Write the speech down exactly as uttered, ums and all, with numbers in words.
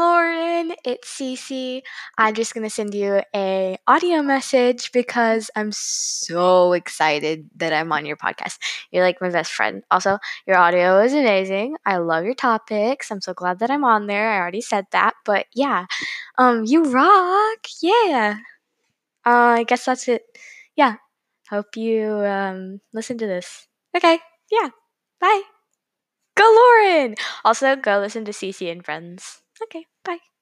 Lauren, it's Cece. I'm just gonna send you a audio message because I'm so excited that I'm on your podcast. You're like my best friend. Also, your audio is amazing. I love your topics. I'm so glad that I'm on there. I already said that, but yeah, um, you rock. Yeah. Uh, I guess that's it. Yeah. Hope you um listen to this. Okay. Yeah. Bye. Go Lauren. Also, go listen to Cece and Friends. Okay. Bye.